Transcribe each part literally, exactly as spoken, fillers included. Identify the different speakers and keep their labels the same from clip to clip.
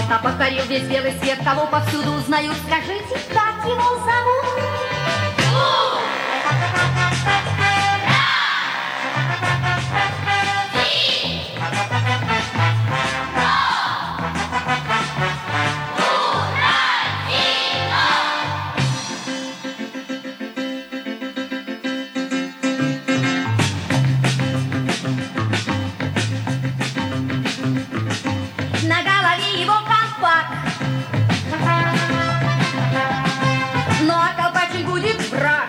Speaker 1: века покорил весь белый свет, кого повсюду узнают. Скажите, как его зовут? На голове его колпак, ну а колпачен будет враг.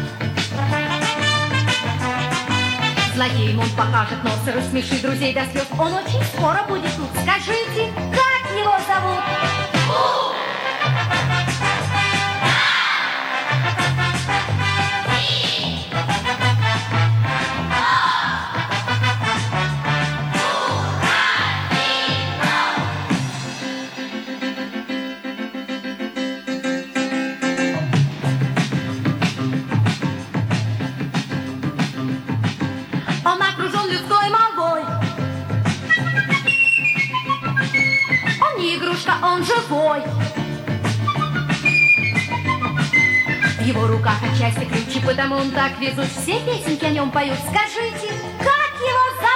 Speaker 1: Злодеем он покажет нос и рассмешит друзей до слез. Он очень скоро будет тут. Скажите, как его зовут? Он окружен людской молвой. Он не игрушка, он живой. В его руках отчасти ключи, потому он так везут. Все песенки о нем поют. Скажите, как его зовут?